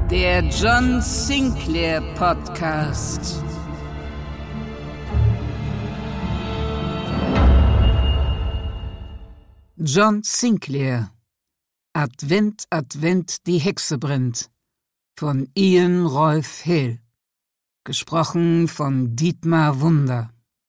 Der John Sinclair Podcast. John Sinclair. Advent, Advent, die Hexe brennt. Von Ian Rolf Hill. Gesprochen von Dietmar Wunder.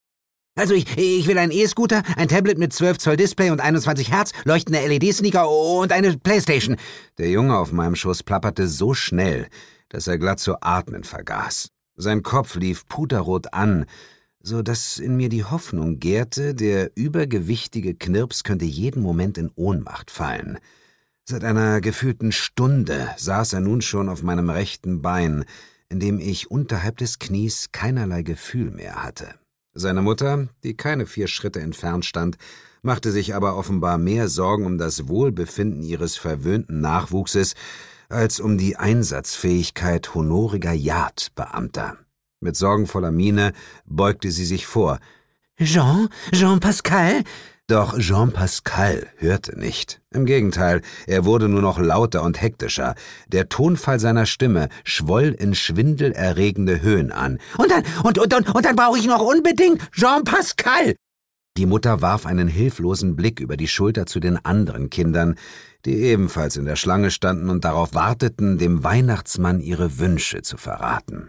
Also ich will einen E-Scooter, ein Tablet mit 12 Zoll Display und 21 Hertz, leuchtende LED-Sneaker und eine Playstation. Der Junge auf meinem Schoß plapperte so schnell, dass er glatt zu atmen vergaß. Sein Kopf lief puterrot an, so dass in mir die Hoffnung gärte, der übergewichtige Knirps könnte jeden Moment in Ohnmacht fallen. Seit einer gefühlten Stunde saß er nun schon auf meinem rechten Bein, in dem ich unterhalb des Knies keinerlei Gefühl mehr hatte. Seine Mutter, die keine 4 Schritte entfernt stand, machte sich aber offenbar mehr Sorgen um das Wohlbefinden ihres verwöhnten Nachwuchses als um die Einsatzfähigkeit honoriger Yardbeamter. Mit sorgenvoller Miene beugte sie sich vor. »Jean Pascal?« Doch Jean Pascal hörte nicht. Im Gegenteil, er wurde nur noch lauter und hektischer. Der Tonfall seiner Stimme schwoll in schwindelerregende Höhen an. Und dann brauche ich noch unbedingt Jean Pascal! Die Mutter warf einen hilflosen Blick über die Schulter zu den anderen Kindern, die ebenfalls in der Schlange standen und darauf warteten, dem Weihnachtsmann ihre Wünsche zu verraten.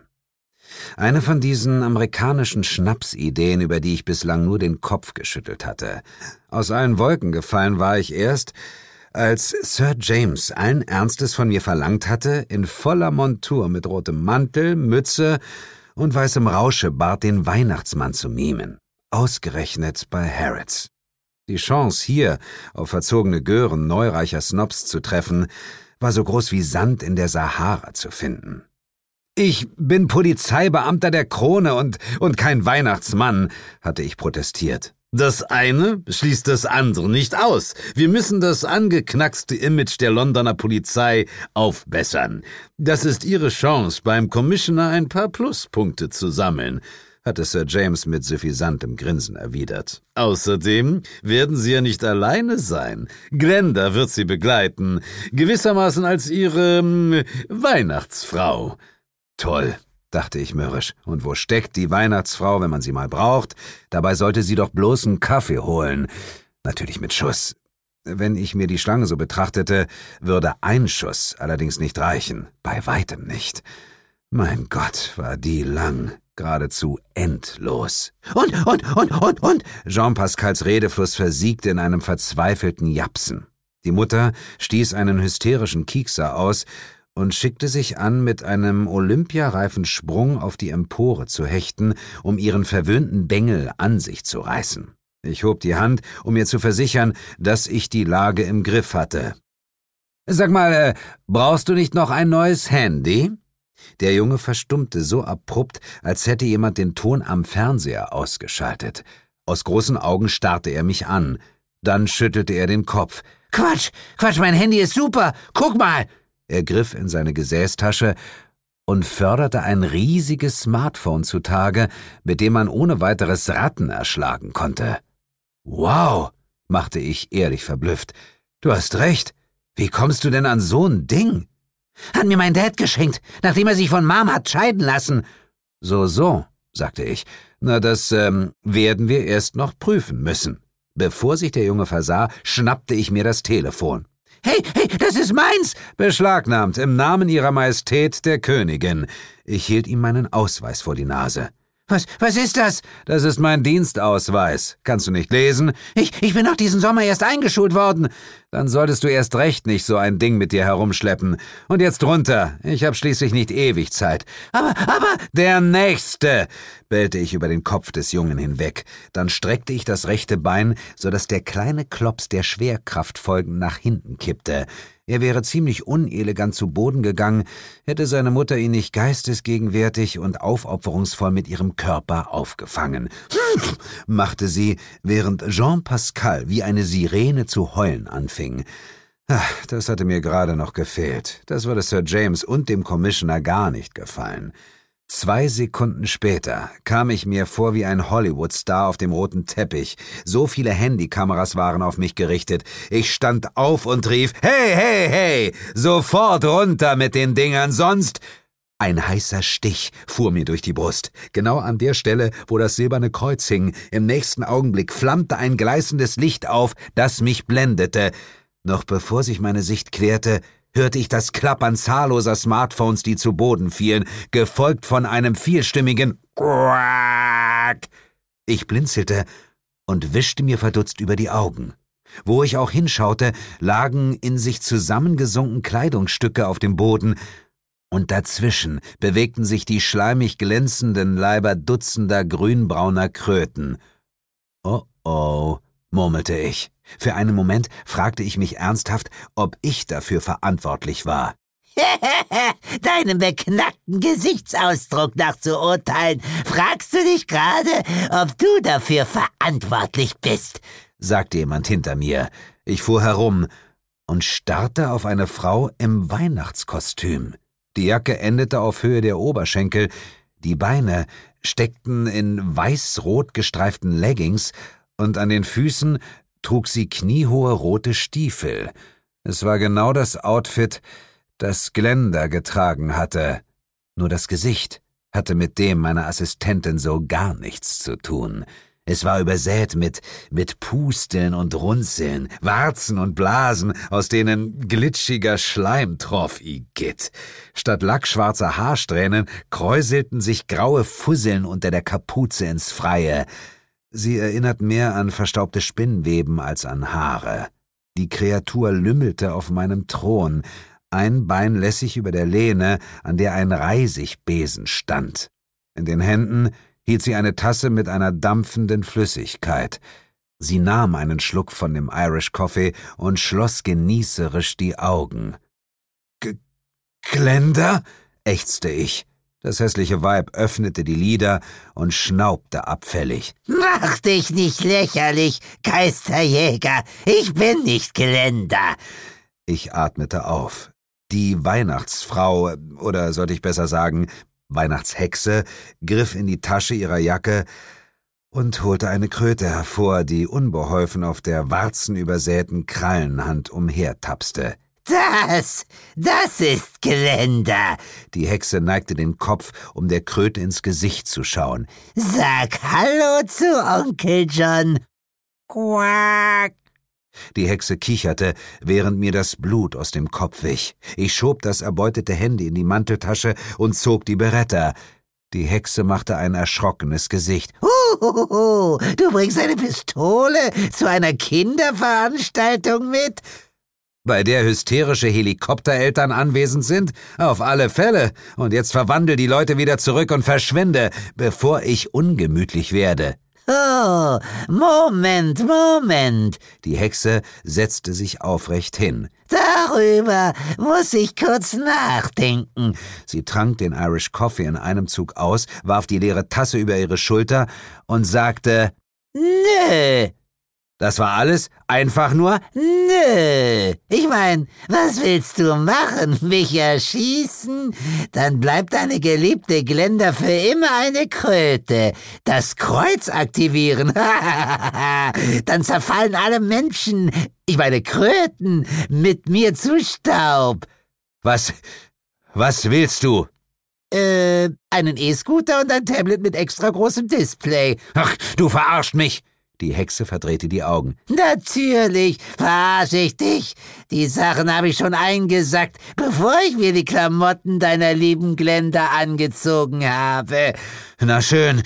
Eine von diesen amerikanischen Schnapsideen, über die ich bislang nur den Kopf geschüttelt hatte. Aus allen Wolken gefallen war ich erst, als Sir James allen Ernstes von mir verlangt hatte, in voller Montur mit rotem Mantel, Mütze und weißem Rauschebart den Weihnachtsmann zu mimen. Ausgerechnet bei Harrods. Die Chance, hier auf verzogene Gören neureicher Snobs zu treffen, war so groß wie Sand in der Sahara zu finden. »Ich bin Polizeibeamter der Krone und kein Weihnachtsmann«, hatte ich protestiert. »Das eine schließt das andere nicht aus. Wir müssen das angeknackste Image der Londoner Polizei aufbessern. Das ist Ihre Chance, beim Commissioner ein paar Pluspunkte zu sammeln«, hatte Sir James mit suffisantem Grinsen erwidert. »Außerdem werden Sie ja nicht alleine sein. Glenda wird Sie begleiten, gewissermaßen als Ihre Weihnachtsfrau.« »Toll«, dachte ich mürrisch. »Und wo steckt die Weihnachtsfrau, wenn man sie mal braucht? Dabei sollte sie doch bloß einen Kaffee holen. Natürlich mit Schuss. Wenn ich mir die Schlange so betrachtete, würde ein Schuss allerdings nicht reichen. Bei weitem nicht. Mein Gott, war die lang. Geradezu endlos. Und? Jean Pascals Redefluss versiegte in einem verzweifelten Japsen. Die Mutter stieß einen hysterischen Kiekser aus und schickte sich an, mit einem olympiareifen Sprung auf die Empore zu hechten, um ihren verwöhnten Bengel an sich zu reißen. Ich hob die Hand, um mir zu versichern, dass ich die Lage im Griff hatte. »Sag mal, brauchst du nicht noch ein neues Handy?« Der Junge verstummte so abrupt, als hätte jemand den Ton am Fernseher ausgeschaltet. Aus großen Augen starrte er mich an. Dann schüttelte er den Kopf. »Quatsch, mein Handy ist super! Guck mal!« Er griff in seine Gesäßtasche und förderte ein riesiges Smartphone zutage, mit dem man ohne weiteres Ratten erschlagen konnte. »Wow«, machte ich ehrlich verblüfft. »Du hast recht. Wie kommst du denn an so ein Ding?« »Hat mir mein Dad geschenkt, nachdem er sich von Mom hat scheiden lassen.« So«, sagte ich. »Na, das werden wir erst noch prüfen müssen.« Bevor sich der Junge versah, schnappte ich mir das Telefon. »Hey, das ist meins!« »Beschlagnahmt, im Namen Ihrer Majestät der Königin.« Ich hielt ihm meinen Ausweis vor die Nase. Was ist das?« »Das ist mein Dienstausweis. Kannst du nicht lesen?« Ich bin doch diesen Sommer erst eingeschult worden.« »Dann solltest du erst recht nicht so ein Ding mit dir herumschleppen. Und jetzt runter. Ich hab schließlich nicht ewig Zeit.« Aber... »Der Nächste«, bellte ich über den Kopf des Jungen hinweg. Dann streckte ich das rechte Bein, so dass der kleine Klops der Schwerkraft folgend nach hinten kippte. Er wäre ziemlich unelegant zu Boden gegangen, hätte seine Mutter ihn nicht geistesgegenwärtig und aufopferungsvoll mit ihrem Körper aufgefangen. Machte sie, während Jean Pascal wie eine Sirene zu heulen anfing. Das hatte mir gerade noch gefehlt. Das würde Sir James und dem Commissioner gar nicht gefallen. 2 Sekunden später kam ich mir vor wie ein Hollywood-Star auf dem roten Teppich. So viele Handykameras waren auf mich gerichtet. Ich stand auf und rief, hey, hey, hey, sofort runter mit den Dingern, sonst... Ein heißer Stich fuhr mir durch die Brust, genau an der Stelle, wo das silberne Kreuz hing. Im nächsten Augenblick flammte ein gleißendes Licht auf, das mich blendete. Noch bevor sich meine Sicht klärte, hörte ich das Klappern zahlloser Smartphones, die zu Boden fielen, gefolgt von einem vielstimmigen Quack. Ich blinzelte und wischte mir verdutzt über die Augen. Wo ich auch hinschaute, lagen in sich zusammengesunken Kleidungsstücke auf dem Boden, und dazwischen bewegten sich die schleimig glänzenden Leiber dutzender grünbrauner Kröten. Oh oh, murmelte ich. Für einen Moment fragte ich mich ernsthaft, ob ich dafür verantwortlich war. Deinem beknackten Gesichtsausdruck nach zu urteilen, fragst du dich gerade, ob du dafür verantwortlich bist, sagte jemand hinter mir. Ich fuhr herum und starrte auf eine Frau im Weihnachtskostüm. Die Jacke endete auf Höhe der Oberschenkel, die Beine steckten in weiß-rot gestreiften Leggings und an den Füßen trug sie kniehohe rote Stiefel. Es war genau das Outfit, das Glenda getragen hatte. Nur das Gesicht hatte mit dem meiner Assistentin so gar nichts zu tun. Es war übersät mit Pusteln und Runzeln, Warzen und Blasen, aus denen glitschiger Schleim troff, igitt. Statt lackschwarzer Haarsträhnen kräuselten sich graue Fusseln unter der Kapuze ins Freie. Sie erinnerten mehr an verstaubte Spinnweben als an Haare. Die Kreatur lümmelte auf meinem Thron, ein Bein lässig über der Lehne, an der ein Reisigbesen stand. In den Händen hielt sie eine Tasse mit einer dampfenden Flüssigkeit. Sie nahm einen Schluck von dem Irish Coffee und schloss genießerisch die Augen. »Glenda?« ächzte ich. Das hässliche Weib öffnete die Lider und schnaubte abfällig. »Mach dich nicht lächerlich, Geisterjäger, ich bin nicht Glenda!« Ich atmete auf. Die Weihnachtsfrau, oder sollte ich besser sagen, Weihnachtshexe, griff in die Tasche ihrer Jacke und holte eine Kröte hervor, die unbeholfen auf der warzenübersäten Krallenhand umhertapste. Das ist Glenda!« Die Hexe neigte den Kopf, um der Kröte ins Gesicht zu schauen. »Sag Hallo zu Onkel John!« »Quack!« Die Hexe kicherte, während mir das Blut aus dem Kopf wich. Ich schob das erbeutete Handy in die Manteltasche und zog die Beretta. Die Hexe machte ein erschrockenes Gesicht. Du bringst eine Pistole zu einer Kinderveranstaltung mit?« Bei der hysterische Helikoptereltern anwesend sind? Auf alle Fälle. Und jetzt verwandel die Leute wieder zurück und verschwinde, bevor ich ungemütlich werde. »Oh, Moment. Die Hexe setzte sich aufrecht hin. Darüber muss ich kurz nachdenken.« Sie trank den Irish Coffee in einem Zug aus, warf die leere Tasse über ihre Schulter und sagte, »Nö.« Das war alles? Einfach nur? »Nö. Ich mein, was willst du machen? Mich erschießen? Dann bleibt deine geliebte Glenda für immer eine Kröte. Das Kreuz aktivieren. Dann zerfallen alle Menschen, ich meine Kröten, mit mir zu Staub.« Was willst du? Einen E-Scooter und ein Tablet mit extra großem Display. Ach, du verarscht mich! Die Hexe verdrehte die Augen. »Natürlich verarsche ich dich. Die Sachen habe ich schon eingesackt, bevor ich mir die Klamotten deiner lieben Glenda angezogen habe.« Na schön.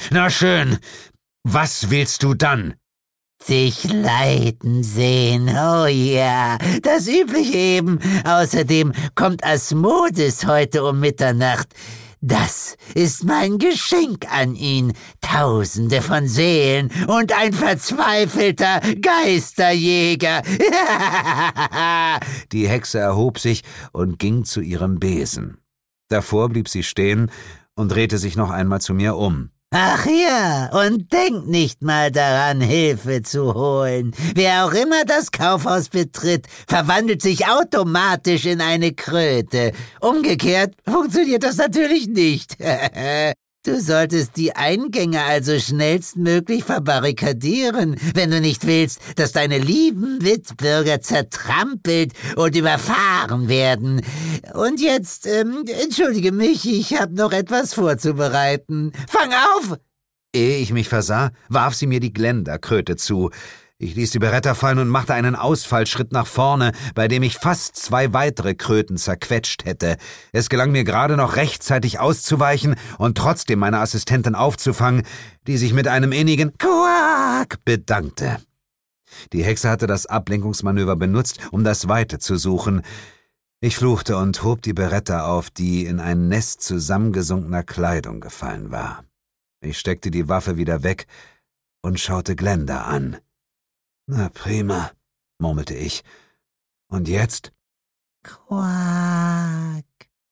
Was willst du dann? »Dich leiden sehen, oh ja, das Übliche eben. Außerdem kommt Asmodis heute um Mitternacht. Das ist mein Geschenk an ihn. Tausende von Seelen und ein verzweifelter Geisterjäger.« Die Hexe erhob sich und ging zu ihrem Besen. Davor blieb sie stehen und drehte sich noch einmal zu mir um. Ach ja, und denk nicht mal daran, Hilfe zu holen. Wer auch immer das Kaufhaus betritt, verwandelt sich automatisch in eine Kröte. Umgekehrt funktioniert das natürlich nicht. Du solltest die Eingänge also schnellstmöglich verbarrikadieren, wenn du nicht willst, dass deine lieben Mitbürger zertrampelt und überfahren werden. Und jetzt, entschuldige mich, ich habe noch etwas vorzubereiten. Fang auf! Ehe ich mich versah, warf sie mir die Glenda-Kröte zu. Ich ließ die Beretta fallen und machte einen Ausfallschritt nach vorne, bei dem ich fast 2 weitere Kröten zerquetscht hätte. Es gelang mir gerade noch rechtzeitig auszuweichen und trotzdem meine Assistentin aufzufangen, die sich mit einem innigen Quack bedankte. Die Hexe hatte das Ablenkungsmanöver benutzt, um das Weite zu suchen. Ich fluchte und hob die Beretta auf, die in ein Nest zusammengesunkener Kleidung gefallen war. Ich steckte die Waffe wieder weg und schaute Glenda an. »Na prima«, murmelte ich. »Und jetzt?« Quack.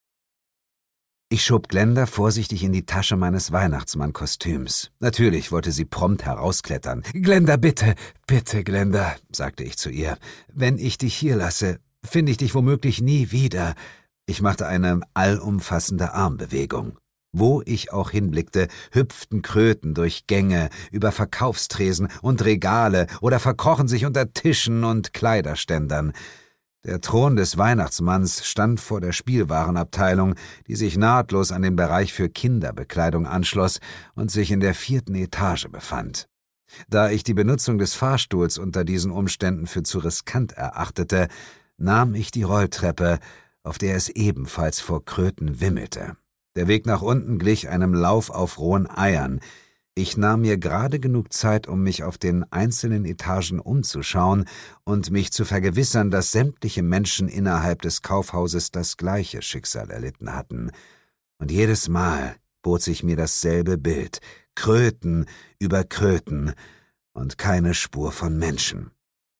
Ich schob Glenda vorsichtig in die Tasche meines Weihnachtsmannkostüms. Natürlich wollte sie prompt herausklettern. »Glenda, bitte, bitte, Glenda«, sagte ich zu ihr. »Wenn ich dich hier lasse, finde ich dich womöglich nie wieder.« Ich machte eine allumfassende Armbewegung. Wo ich auch hinblickte, hüpften Kröten durch Gänge, über Verkaufstresen und Regale oder verkrochen sich unter Tischen und Kleiderständern. Der Thron des Weihnachtsmanns stand vor der Spielwarenabteilung, die sich nahtlos an den Bereich für Kinderbekleidung anschloss und sich in der 4. Etage befand. Da ich die Benutzung des Fahrstuhls unter diesen Umständen für zu riskant erachtete, nahm ich die Rolltreppe, auf der es ebenfalls vor Kröten wimmelte. Der Weg nach unten glich einem Lauf auf rohen Eiern. Ich nahm mir gerade genug Zeit, um mich auf den einzelnen Etagen umzuschauen und mich zu vergewissern, dass sämtliche Menschen innerhalb des Kaufhauses das gleiche Schicksal erlitten hatten. Und jedes Mal bot sich mir dasselbe Bild: Kröten über Kröten und keine Spur von Menschen.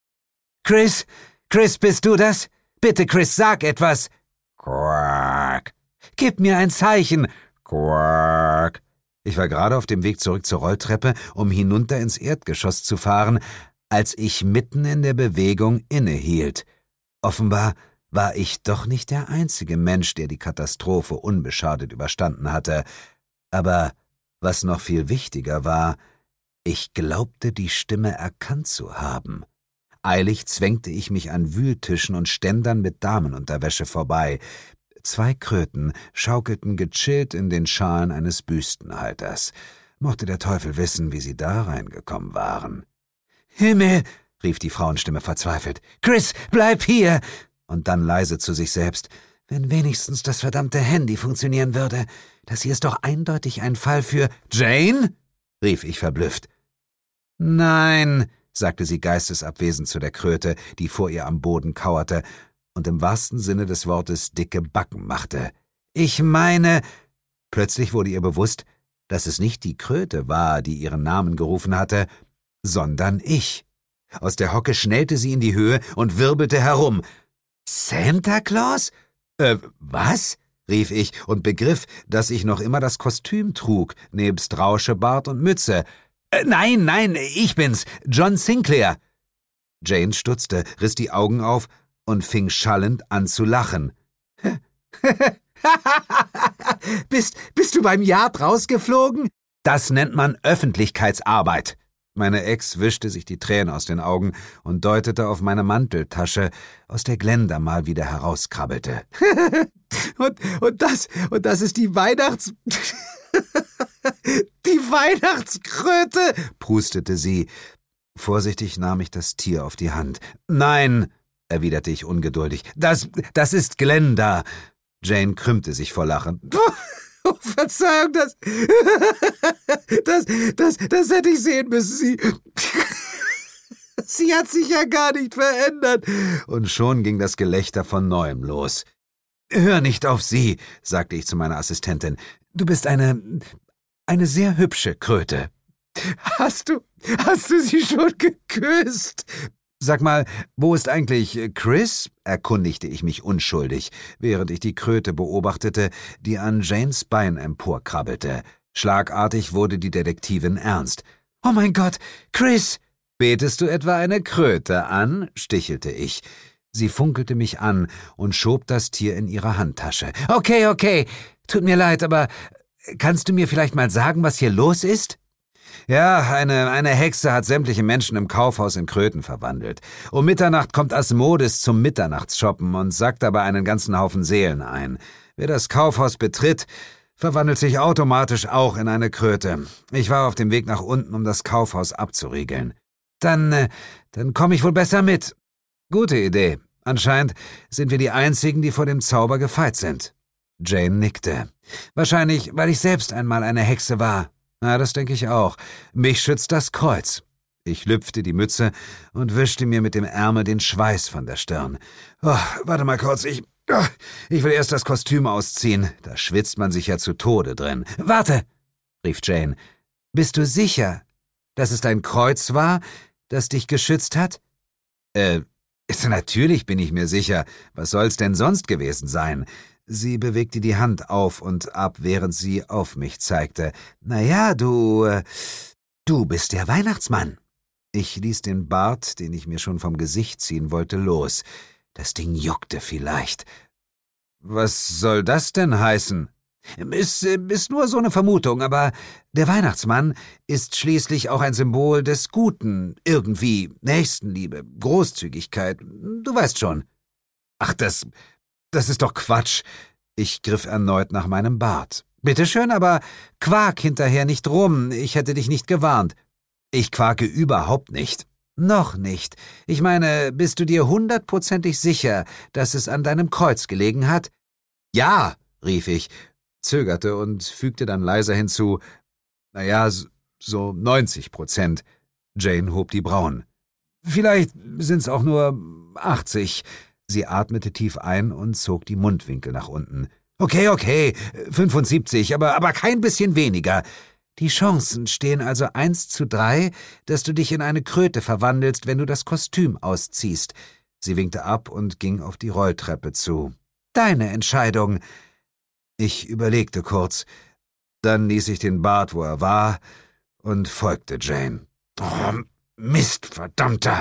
»Chris? Chris, bist du das? Bitte, Chris, sag etwas!« »Quack! Gib mir ein Zeichen!« »Quack!« Ich war gerade auf dem Weg zurück zur Rolltreppe, um hinunter ins Erdgeschoss zu fahren, als ich mitten in der Bewegung innehielt. Offenbar war ich doch nicht der einzige Mensch, der die Katastrophe unbeschadet überstanden hatte. Aber was noch viel wichtiger war, ich glaubte, die Stimme erkannt zu haben. Eilig zwängte ich mich an Wühltischen und Ständern mit Damenunterwäsche vorbei. 2 Kröten schaukelten gechillt in den Schalen eines Büstenhalters. Mochte der Teufel wissen, wie sie da reingekommen waren. »Himmel«, rief die Frauenstimme verzweifelt. »Chris, bleib hier!« Und dann leise zu sich selbst. »Wenn wenigstens das verdammte Handy funktionieren würde. Das hier ist doch eindeutig ein Fall für...« »Jane?« rief ich verblüfft. »Nein«, sagte sie geistesabwesend zu der Kröte, die vor ihr am Boden kauerte und im wahrsten Sinne des Wortes dicke Backen machte. »Ich meine...« Plötzlich wurde ihr bewusst, dass es nicht die Kröte war, die ihren Namen gerufen hatte, sondern ich. Aus der Hocke schnellte sie in die Höhe und wirbelte herum. »Santa Claus? Was?« rief ich und begriff, dass ich noch immer das Kostüm trug, nebst Rauschebart und Mütze. »Nein, ich bin's, John Sinclair.« Jane stutzte, riss die Augen auf und fing schallend an zu lachen. Bist du beim Yard rausgeflogen? Das nennt man Öffentlichkeitsarbeit. Meine Ex wischte sich die Tränen aus den Augen und deutete auf meine Manteltasche, aus der Glenda mal wieder herauskrabbelte. und das ist die die Weihnachtskröte, prustete sie. Vorsichtig nahm ich das Tier auf die Hand. »Nein«, erwiderte ich ungeduldig, das ist Glenda.« Jane krümmte sich vor Lachen. »Oh, Verzeihung, das hätte ich sehen müssen, Sie hat sich ja gar nicht verändert.« Und schon ging das Gelächter von Neuem los. »Hör nicht auf sie«, sagte ich zu meiner Assistentin. »Du bist eine sehr hübsche Kröte.« »Hast du sie schon geküsst?« »Sag mal, wo ist eigentlich Chris?« erkundigte ich mich unschuldig, während ich die Kröte beobachtete, die an Janes Bein emporkrabbelte. Schlagartig wurde die Detektivin ernst. »Oh mein Gott, Chris!« »Betest du etwa eine Kröte an?« stichelte ich. Sie funkelte mich an und schob das Tier in ihre Handtasche. Okay, tut mir leid, aber kannst du mir vielleicht mal sagen, was hier los ist?« »Ja, eine Hexe hat sämtliche Menschen im Kaufhaus in Kröten verwandelt. Um Mitternacht kommt Asmodis zum Mitternachtsshoppen und sackt dabei einen ganzen Haufen Seelen ein. Wer das Kaufhaus betritt, verwandelt sich automatisch auch in eine Kröte. Ich war auf dem Weg nach unten, um das Kaufhaus abzuriegeln. Dann komme ich wohl besser mit.« »Gute Idee. Anscheinend sind wir die Einzigen, die vor dem Zauber gefeit sind.« Jane nickte. »Wahrscheinlich, weil ich selbst einmal eine Hexe war.« »Na, das denke ich auch. Mich schützt das Kreuz.« Ich lüpfte die Mütze und wischte mir mit dem Ärmel den Schweiß von der Stirn. »Oh, warte mal kurz, ich will erst das Kostüm ausziehen. Da schwitzt man sich ja zu Tode drin.« »Warte«, rief Jane. »Bist du sicher, dass es dein Kreuz war, das dich geschützt hat?« Natürlich bin ich mir sicher. Was soll's denn sonst gewesen sein?« Sie bewegte die Hand auf und ab, während sie auf mich zeigte. »Na ja, du bist der Weihnachtsmann.« Ich ließ den Bart, den ich mir schon vom Gesicht ziehen wollte, los. Das Ding juckte vielleicht. »Was soll das denn heißen?« Ist nur so eine Vermutung, aber der Weihnachtsmann ist schließlich auch ein Symbol des Guten, irgendwie, Nächstenliebe, Großzügigkeit, du weißt schon.« »Ach, das ist doch Quatsch.« Ich griff erneut nach meinem Bart. »Bitteschön, aber quak hinterher nicht rum, ich hätte dich nicht gewarnt.« »Ich quake überhaupt nicht.« »Noch nicht. Ich meine, bist du dir 100%ig sicher, dass es an deinem Kreuz gelegen hat?« »Ja«, rief ich, zögerte und fügte dann leiser hinzu, »naja, so 90%. Jane hob die Brauen. »Vielleicht sind's auch nur 80. Sie atmete tief ein und zog die Mundwinkel nach unten. Okay, 75, aber kein bisschen weniger. Die Chancen stehen also 1:3, dass du dich in eine Kröte verwandelst, wenn du das Kostüm ausziehst.« Sie winkte ab und ging auf die Rolltreppe zu. »Deine Entscheidung.« Ich überlegte kurz. Dann ließ ich den Bart, wo er war, und folgte Jane. »Oh, Mist, verdammter!«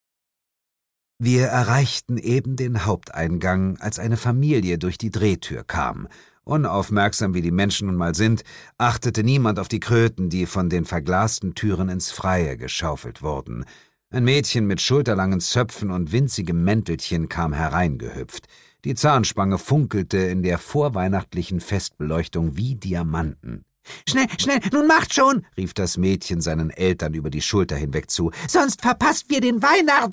Wir erreichten eben den Haupteingang, als eine Familie durch die Drehtür kam. Unaufmerksam wie die Menschen nun mal sind, achtete niemand auf die Kröten, die von den verglasten Türen ins Freie geschaufelt wurden. Ein Mädchen mit schulterlangen Zöpfen und winzigem Mäntelchen kam hereingehüpft. Die Zahnspange funkelte in der vorweihnachtlichen Festbeleuchtung wie Diamanten. »Schnell, nun macht schon«, rief das Mädchen seinen Eltern über die Schulter hinweg zu, »sonst verpasst wir den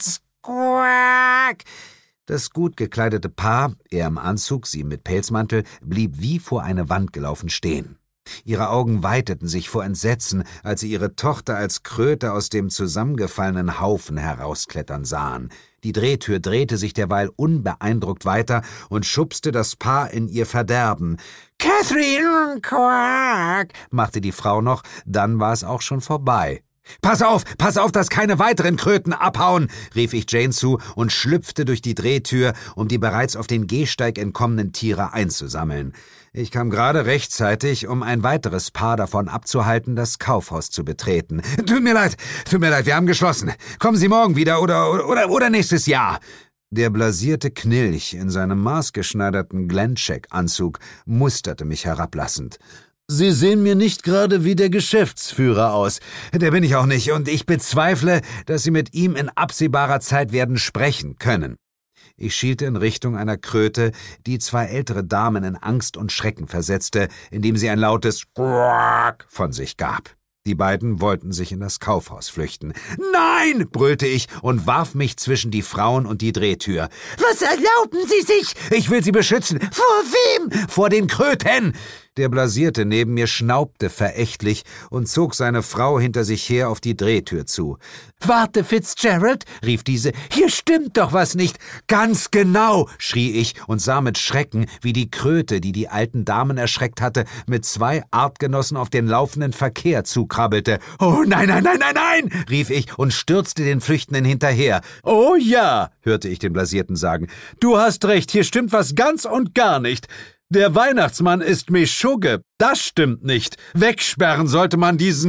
Quack!« Das gut gekleidete Paar, er im Anzug, sie mit Pelzmantel, blieb wie vor eine Wand gelaufen stehen. Ihre Augen weiteten sich vor Entsetzen, als sie ihre Tochter als Kröte aus dem zusammengefallenen Haufen herausklettern sahen. Die Drehtür drehte sich derweil unbeeindruckt weiter und schubste das Paar in ihr Verderben. »Catherine, Quack«, machte die Frau noch, dann war es auch schon vorbei. »Pass auf, dass keine weiteren Kröten abhauen«, rief ich Jane zu und schlüpfte durch die Drehtür, um die bereits auf den Gehsteig entkommenen Tiere einzusammeln. Ich kam gerade rechtzeitig, um ein weiteres Paar davon abzuhalten, das Kaufhaus zu betreten. Tut mir leid, wir haben geschlossen. Kommen Sie morgen wieder oder nächstes Jahr.« Der blasierte Knilch in seinem maßgeschneiderten Glencheck-Anzug musterte mich herablassend. »Sie sehen mir nicht gerade wie der Geschäftsführer aus.« »Der bin ich auch nicht, und ich bezweifle, dass Sie mit ihm in absehbarer Zeit werden sprechen können.« Ich schielte in Richtung einer Kröte, die zwei ältere Damen in Angst und Schrecken versetzte, indem sie ein lautes Quack von sich gab. Die beiden wollten sich in das Kaufhaus flüchten. »Nein!« brüllte ich und warf mich zwischen die Frauen und die Drehtür. »Was erlauben Sie sich?« »Ich will Sie beschützen.« »Vor wem?« »Vor den Kröten!« Der Blasierte neben mir schnaubte verächtlich und zog seine Frau hinter sich her auf die Drehtür zu. »Warte, Fitzgerald«, rief diese, »hier stimmt doch was nicht.« »Ganz genau«, schrie ich und sah mit Schrecken, wie die Kröte, die die alten Damen erschreckt hatte, mit zwei Artgenossen auf den laufenden Verkehr zukrabbelte. »Oh, nein«, rief ich und stürzte den Flüchtenden hinterher. »Oh ja«, hörte ich den Blasierten sagen, »du hast recht, hier stimmt was ganz und gar nicht.« Der Weihnachtsmann ist Meschugge. Das stimmt nicht. Wegsperren sollte man dieses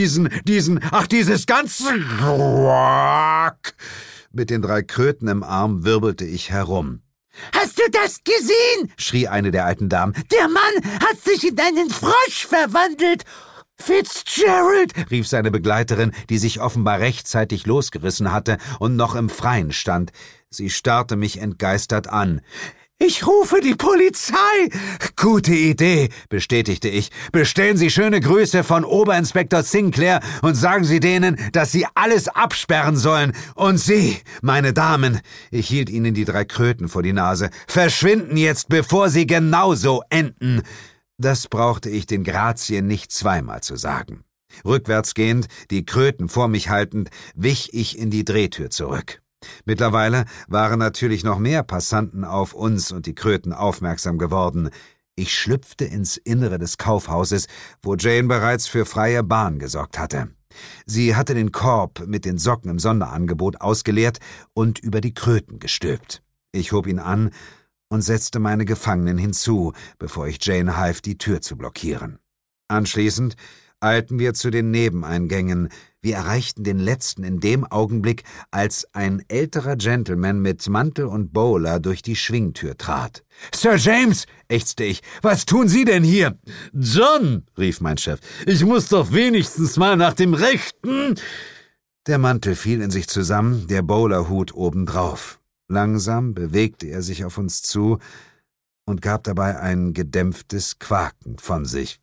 ganze Quack. Mit den 3 Kröten im Arm wirbelte ich herum. »Hast du das gesehen?« schrie eine der alten Damen. »Der Mann hat sich in einen Frosch verwandelt!« »Fitzgerald«, rief seine Begleiterin, die sich offenbar rechtzeitig losgerissen hatte und noch im Freien stand. Sie starrte mich entgeistert an. »Ich rufe die Polizei!« »Gute Idee«, bestätigte ich. »Bestellen Sie schöne Grüße von Oberinspektor Sinclair und sagen Sie denen, dass sie alles absperren sollen. Und Sie, meine Damen«, ich hielt ihnen die 3 Kröten vor die Nase, »verschwinden jetzt, bevor sie genauso enden.« Das brauchte ich den Grazien nicht zweimal zu sagen. Rückwärts gehend, die Kröten vor mich haltend, wich ich in die Drehtür zurück. Mittlerweile waren natürlich noch mehr Passanten auf uns und die Kröten aufmerksam geworden. Ich schlüpfte ins Innere des Kaufhauses, wo Jane bereits für freie Bahn gesorgt hatte. Sie hatte den Korb mit den Socken im Sonderangebot ausgeleert und über die Kröten gestülpt. Ich hob ihn an und setzte meine Gefangenen hinzu, bevor ich Jane half, die Tür zu blockieren. Anschließend eilten wir zu den Nebeneingängen. Wir erreichten den letzten in dem Augenblick, als ein älterer Gentleman mit Mantel und Bowler durch die Schwingtür trat. »Sir James«, ächzte ich, »was tun Sie denn hier?« »John«, rief mein Chef, »ich muss doch wenigstens mal nach dem Rechten.« Der Mantel fiel in sich zusammen, der Bowlerhut obendrauf. Langsam bewegte er sich auf uns zu und gab dabei ein gedämpftes Quaken von sich.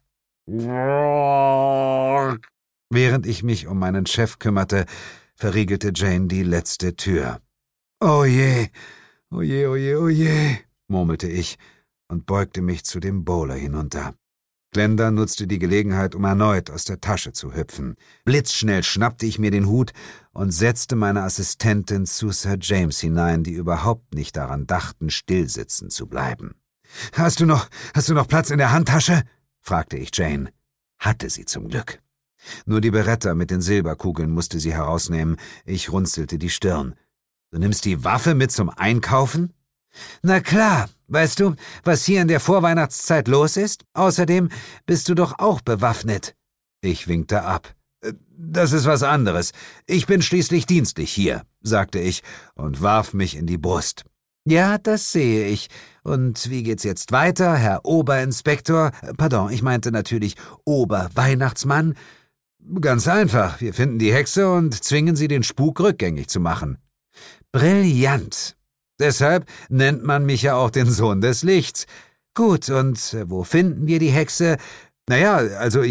Während ich mich um meinen Chef kümmerte, verriegelte Jane die letzte Tür. »Oh je, oh je, oh je, oh je«, murmelte ich und beugte mich zu dem Bowler hinunter. Glenda nutzte die Gelegenheit, um erneut aus der Tasche zu hüpfen. Blitzschnell schnappte ich mir den Hut und setzte meine Assistentin zu Sir James hinein, die überhaupt nicht daran dachten, stillsitzen zu bleiben. Hast du noch Platz in der Handtasche?« fragte ich Jane. Hatte sie zum Glück. Nur die Beretta mit den Silberkugeln musste sie herausnehmen. Ich runzelte die Stirn. »Du nimmst die Waffe mit zum Einkaufen?« »Na klar. Weißt du, was hier in der Vorweihnachtszeit los ist? Außerdem bist du doch auch bewaffnet.« Ich winkte ab. »Das ist was anderes. Ich bin schließlich dienstlich hier«, sagte ich und warf mich in die Brust. »Ja, das sehe ich. Und wie geht's jetzt weiter, Herr Oberinspektor? Pardon, ich meinte natürlich Oberweihnachtsmann.« »Ganz einfach. Wir finden die Hexe und zwingen sie, den Spuk rückgängig zu machen.« »Brillant. Deshalb nennt man mich ja auch den Sohn des Lichts. Gut, und wo finden wir die Hexe? Naja, also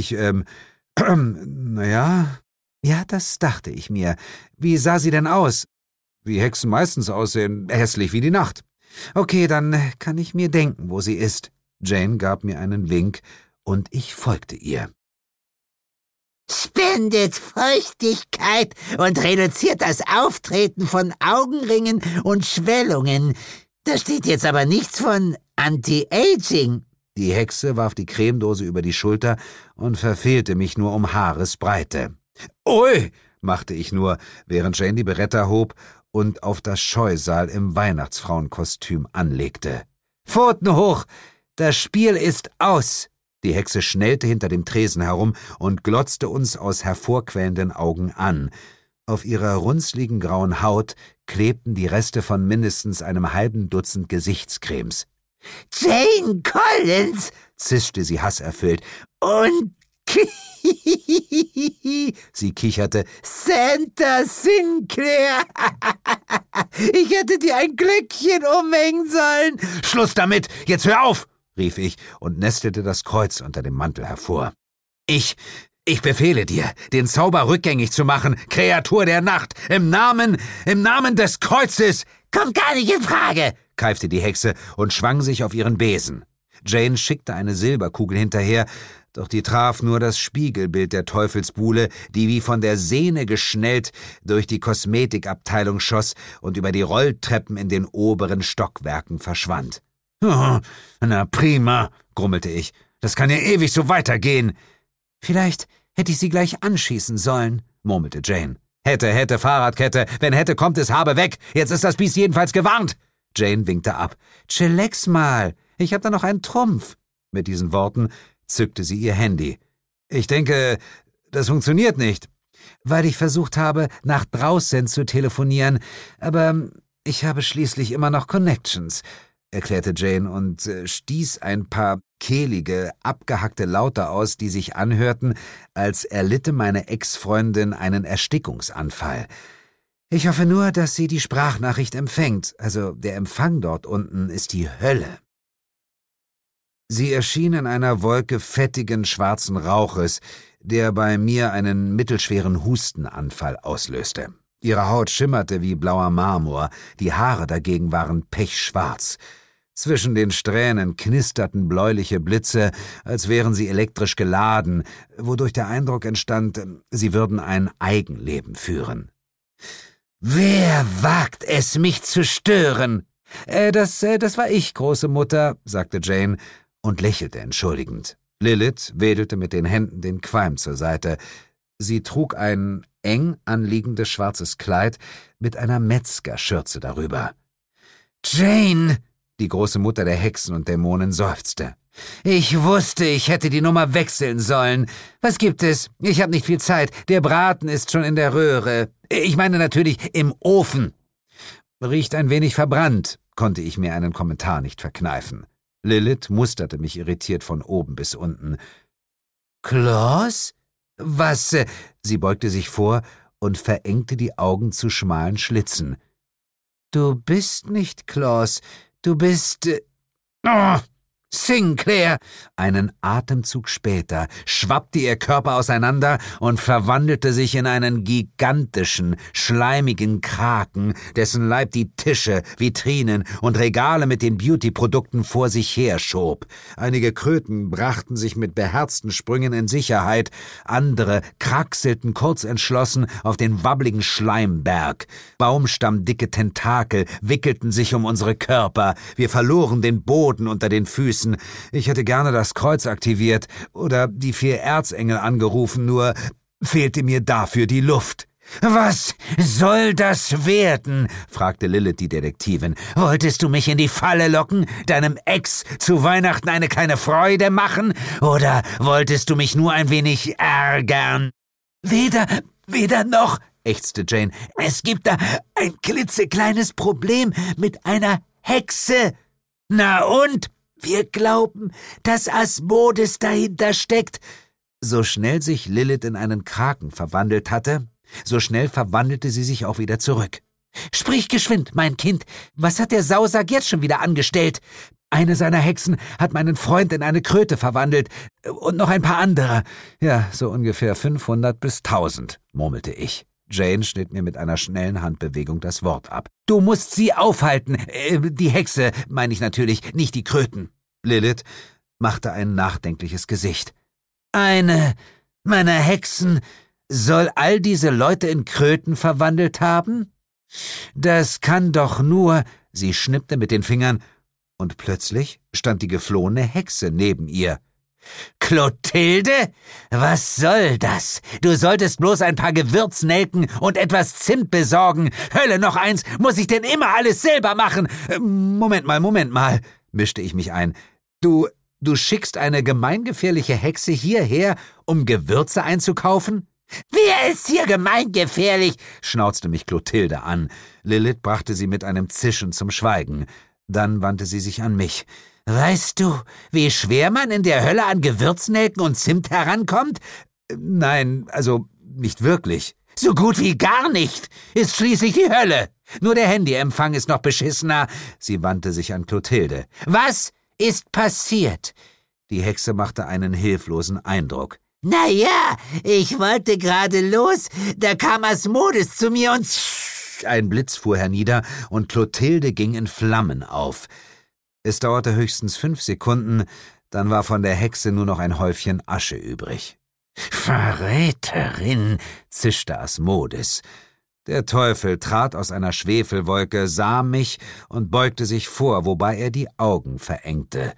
naja. Ja, das dachte ich mir. Wie sah sie denn aus?« »Wie Hexen meistens aussehen, hässlich wie die Nacht.« »Okay, dann kann ich mir denken, wo sie ist.« Jane gab mir einen Wink und ich folgte ihr. »Spendet Feuchtigkeit und reduziert das Auftreten von Augenringen und Schwellungen. Da steht jetzt aber nichts von Anti-Aging.« Die Hexe warf die Cremedose über die Schulter und verfehlte mich nur um Haaresbreite. »Ui«, machte ich nur, während Jane die Beretta hob und auf das Scheusal im Weihnachtsfrauenkostüm anlegte. »Pfoten hoch! Das Spiel ist aus!« Die Hexe schnellte hinter dem Tresen herum und glotzte uns aus hervorquellenden Augen an. Auf ihrer runzligen grauen Haut klebten die Reste von mindestens einem halben Dutzend Gesichtscremes. »Jane Collins«, zischte sie hasserfüllt. »Und sie kicherte. »Santa Sinclair! Ich hätte dir ein Glöckchen umhängen sollen!« »Schluss damit! Jetzt hör auf!« rief ich und nestelte das Kreuz unter dem Mantel hervor. Ich befehle dir, den Zauber rückgängig zu machen, Kreatur der Nacht, im Namen des Kreuzes!« »Kommt gar nicht in Frage«, keifte die Hexe und schwang sich auf ihren Besen. Jane schickte eine Silberkugel hinterher, doch die traf nur das Spiegelbild der Teufelsbuhle, die wie von der Sehne geschnellt durch die Kosmetikabteilung schoss und über die Rolltreppen in den oberen Stockwerken verschwand. »Oh, na prima«, grummelte ich, »das kann ja ewig so weitergehen.« »Vielleicht hätte ich sie gleich anschießen sollen«, murmelte Jane. »Hätte, Fahrradkette, wenn hätte, kommt es, habe weg, jetzt ist das Biest jedenfalls gewarnt.« Jane winkte ab. »Chillax mal, Ich habe da noch einen Trumpf.« Mit diesen Worten zückte sie ihr Handy. »Ich denke, das funktioniert nicht, weil ich versucht habe, nach draußen zu telefonieren, aber ich habe schließlich immer noch Connections«, erklärte Jane und stieß ein paar kehlige, abgehackte Laute aus, die sich anhörten, als erlitte meine Ex-Freundin einen Erstickungsanfall. »Ich hoffe nur, dass sie die Sprachnachricht empfängt. Also der Empfang dort unten ist die Hölle.« Sie erschien in einer Wolke fettigen, schwarzen Rauches, der bei mir einen mittelschweren Hustenanfall auslöste. Ihre Haut schimmerte wie blauer Marmor, die Haare dagegen waren pechschwarz. Zwischen den Strähnen knisterten bläuliche Blitze, als wären sie elektrisch geladen, wodurch der Eindruck entstand, sie würden ein Eigenleben führen. »Wer wagt es, mich zu stören?« Das war ich, große Mutter«, sagte Jane und lächelte entschuldigend. Lilith wedelte mit den Händen den Qualm zur Seite. Sie trug ein eng anliegendes schwarzes Kleid mit einer Metzgerschürze darüber. »Jane«, die große Mutter der Hexen und Dämonen seufzte. »Ich wusste, ich hätte die Nummer wechseln sollen. Was gibt es? Ich habe nicht viel Zeit. Der Braten ist schon in der Röhre. Ich meine natürlich im Ofen.« »Riecht ein wenig verbrannt«, konnte ich mir einen Kommentar nicht verkneifen. Lilith musterte mich irritiert von oben bis unten. »Klaus? Was?« Sie beugte sich vor und verengte die Augen zu schmalen Schlitzen. »Du bist nicht Klaus. Du bist... Sinclair!« Einen Atemzug später schwappte ihr Körper auseinander und verwandelte sich in einen gigantischen, schleimigen Kraken, dessen Leib die Tische, Vitrinen und Regale mit den Beauty-Produkten vor sich herschob. Einige Kröten brachten sich mit beherzten Sprüngen in Sicherheit, andere kraxelten kurzentschlossen auf den wabbligen Schleimberg. Baumstammdicke Tentakel wickelten sich um unsere Körper. Wir verloren den Boden unter den Füßen. Ich hätte gerne das Kreuz aktiviert oder die 4 Erzengel angerufen, nur fehlte mir dafür die Luft. »Was soll das werden?« fragte Lilith die Detektivin. »Wolltest du mich in die Falle locken, deinem Ex zu Weihnachten eine kleine Freude machen? Oder wolltest du mich nur ein wenig ärgern?« »Weder noch«, ächzte Jane. »Es gibt da ein klitzekleines Problem mit einer Hexe.« »Na und? Wir glauben, dass Asmodes dahinter steckt.« So schnell sich Lilith in einen Kraken verwandelt hatte, so schnell verwandelte sie sich auch wieder zurück. »Sprich geschwind, mein Kind. Was hat der Sausack jetzt schon wieder angestellt? Eine seiner Hexen hat meinen Freund in eine Kröte verwandelt und noch ein paar andere. Ja, so ungefähr 500 bis 1000, murmelte ich. Jane schnitt mir mit einer schnellen Handbewegung das Wort ab. »Du musst sie aufhalten. Die Hexe, meine ich natürlich, nicht die Kröten.« Lilith machte ein nachdenkliches Gesicht. »Eine meiner Hexen soll all diese Leute in Kröten verwandelt haben? Das kann doch nur...« Sie schnippte mit den Fingern, und plötzlich stand die geflohene Hexe neben ihr. »Clotilde? Was soll das? Du solltest bloß ein paar Gewürznelken und etwas Zimt besorgen. Hölle, noch eins, muss ich denn immer alles selber machen? Moment mal, mischte ich mich ein. Du schickst eine gemeingefährliche Hexe hierher, um Gewürze einzukaufen? »Wer ist hier gemeingefährlich?« schnauzte mich Clotilde an. Lilith brachte sie mit einem Zischen zum Schweigen. Dann wandte sie sich an mich. »Weißt du, wie schwer man in der Hölle an Gewürznelken und Zimt herankommt?« »Nein, also nicht wirklich.« »So gut wie gar nicht. Ist schließlich die Hölle. Nur der Handyempfang ist noch beschissener.« Sie wandte sich an Clotilde. »Was ist passiert?« Die Hexe machte einen hilflosen Eindruck. »Na ja, ich wollte gerade los, da kam Asmodes zu mir und...« Ein Blitz fuhr hernieder und Clotilde ging in Flammen auf. Es dauerte höchstens 5 Sekunden, dann war von der Hexe nur noch ein Häufchen Asche übrig. »Verräterin«, zischte Asmodes. Der Teufel trat aus einer Schwefelwolke, sah mich und beugte sich vor, wobei er die Augen verengte.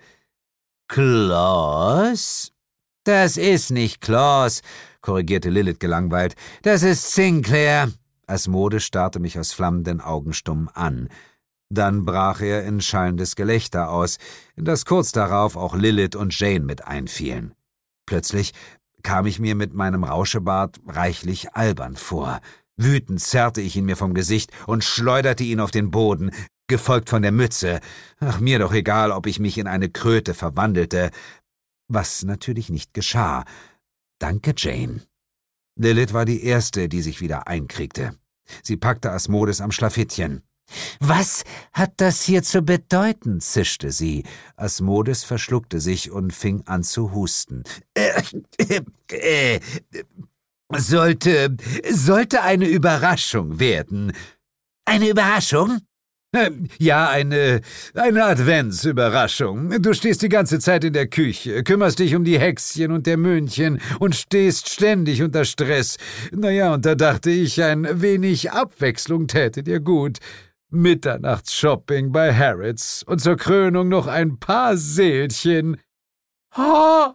»Klaus?« »Das ist nicht Klaus«, korrigierte Lilith gelangweilt. »Das ist Sinclair.« Asmodes starrte mich aus flammenden Augen stumm an. Dann brach er in schallendes Gelächter aus, in das kurz darauf auch Lilith und Jane mit einfielen. Plötzlich kam ich mir mit meinem Rauschebart reichlich albern vor. Wütend zerrte ich ihn mir vom Gesicht und schleuderte ihn auf den Boden, gefolgt von der Mütze. Ach, mir doch egal, ob ich mich in eine Kröte verwandelte, was natürlich nicht geschah. Danke, Jane. Lilith war die Erste, die sich wieder einkriegte. Sie packte Asmodes am Schlafittchen. »Was hat das hier zu bedeuten?« zischte sie. Asmodes verschluckte sich und fing an zu husten. Sollte eine Überraschung werden.« »Eine Überraschung?« »Ja, eine Adventsüberraschung. Du stehst die ganze Zeit in der Küche, kümmerst dich um die Häxchen und der Möhnchen und stehst ständig unter Stress. Naja, und da dachte ich, ein wenig Abwechslung täte dir gut. Mitternachtsshopping bei Harrods und zur Krönung noch ein paar Seelchen.« »Oh,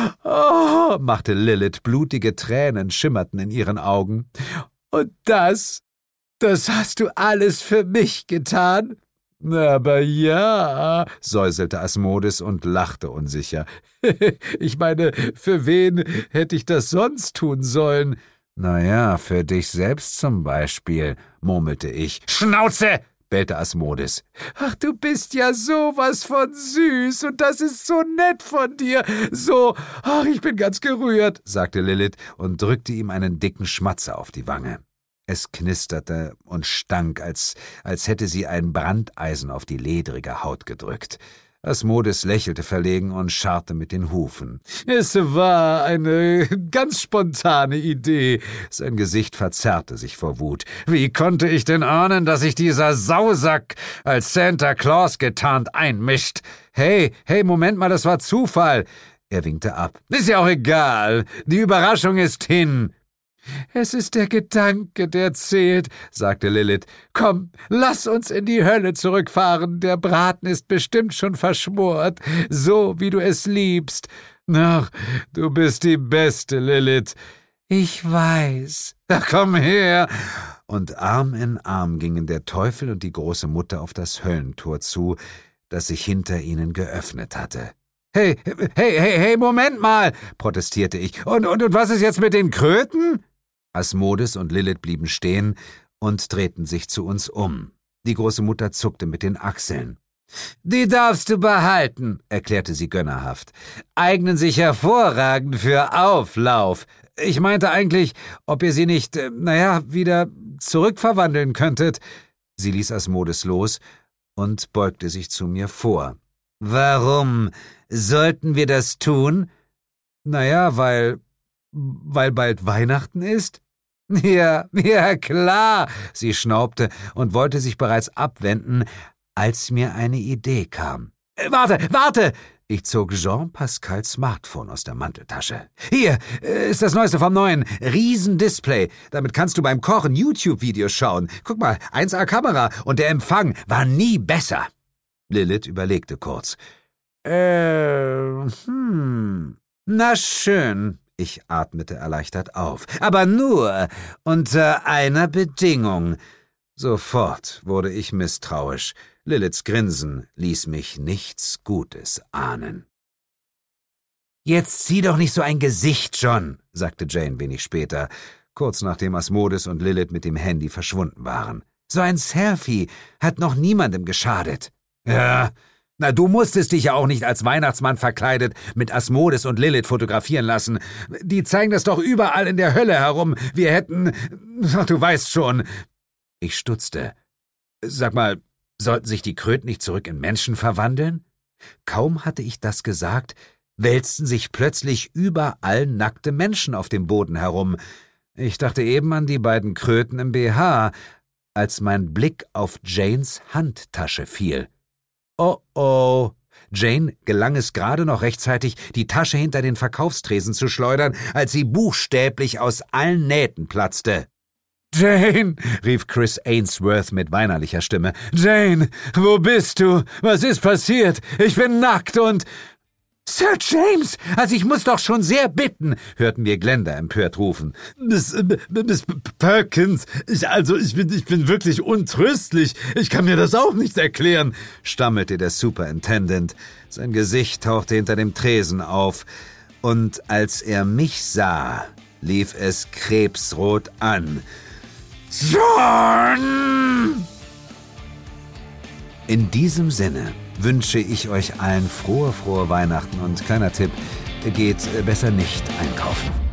machte Lilith, blutige Tränen schimmerten in ihren Augen. »Und das hast du alles für mich getan?« »Aber ja«, säuselte Asmodes und lachte unsicher. »Ich meine, für wen hätte ich das sonst tun sollen?« »Na ja, für dich selbst zum Beispiel«, murmelte ich. »Schnauze!« bellte Asmodes. »Ach, du bist ja sowas von süß und das ist so nett von dir. Ich bin ganz gerührt«, sagte Lilith und drückte ihm einen dicken Schmatzer auf die Wange. Es knisterte und stank, als hätte sie ein Brandeisen auf die ledrige Haut gedrückt. Asmodes lächelte verlegen und scharrte mit den Hufen. »Es war eine ganz spontane Idee.« Sein Gesicht verzerrte sich vor Wut. »Wie konnte ich denn ahnen, dass sich dieser Sausack als Santa Claus getarnt einmischt? Hey, Moment mal, das war Zufall.« Er winkte ab. »Ist ja auch egal. Die Überraschung ist hin.« »Es ist der Gedanke, der zählt«, sagte Lilith. »Komm, lass uns in die Hölle zurückfahren. Der Braten ist bestimmt schon verschmort, so wie du es liebst. Ach, du bist die Beste, Lilith.« »Ich weiß. Ach, komm her!« Und Arm in Arm gingen der Teufel und die große Mutter auf das Höllentor zu, das sich hinter ihnen geöffnet hatte. »Hey, Moment mal«, protestierte ich. Und was ist jetzt mit den Kröten?« Asmodes und Lilith blieben stehen und drehten sich zu uns um. Die große Mutter zuckte mit den Achseln. »Die darfst du behalten«, erklärte sie gönnerhaft. »Eignen sich hervorragend für Auflauf. Ich meinte eigentlich, ob ihr sie nicht, wieder zurückverwandeln könntet.« Sie ließ Asmodes los und beugte sich zu mir vor. »Warum sollten wir das tun?« »Weil bald Weihnachten ist?« »Ja, klar«, sie schnaubte und wollte sich bereits abwenden, als mir eine Idee kam. »Warte!« Ich zog Jean-Pascals Smartphone aus der Manteltasche. »Hier ist das Neueste vom Neuen. Riesendisplay. Damit kannst du beim Kochen YouTube-Videos schauen. Guck mal, 1A-Kamera und der Empfang war nie besser.« Lilith überlegte kurz. Na schön. Ich atmete erleichtert auf. »Aber nur unter einer Bedingung.« Sofort wurde ich misstrauisch. Liliths Grinsen ließ mich nichts Gutes ahnen. »Jetzt zieh doch nicht so ein Gesicht, John«, sagte Jane wenig später, kurz nachdem Asmodes und Lilith mit dem Handy verschwunden waren. »So ein Selfie hat noch niemandem geschadet.« »Ja, na, du musstest dich ja auch nicht als Weihnachtsmann verkleidet mit Asmodes und Lilith fotografieren lassen. Die zeigen das doch überall in der Hölle herum. Wir hätten... Du weißt schon.« Ich stutzte. »Sag mal, sollten sich die Kröten nicht zurück in Menschen verwandeln?« Kaum hatte ich das gesagt, wälzten sich plötzlich überall nackte Menschen auf dem Boden herum. Ich dachte eben an die beiden Kröten im BH, als mein Blick auf Janes Handtasche fiel. Oh. Jane gelang es gerade noch rechtzeitig, die Tasche hinter den Verkaufstresen zu schleudern, als sie buchstäblich aus allen Nähten platzte. »Jane«, rief Chris Ainsworth mit weinerlicher Stimme. »Jane, wo bist du? Was ist passiert? Ich bin nackt und...« Sir James, also ich muss doch schon sehr bitten, hörten wir Glenda empört rufen. Miss Perkins, ich bin wirklich untröstlich. Ich kann mir das auch nicht erklären, stammelte der Superintendent. Sein Gesicht tauchte hinter dem Tresen auf, und als er mich sah, lief es krebsrot an. John! In diesem Sinne wünsche ich euch allen frohe Weihnachten und kleiner Tipp, geht besser nicht einkaufen.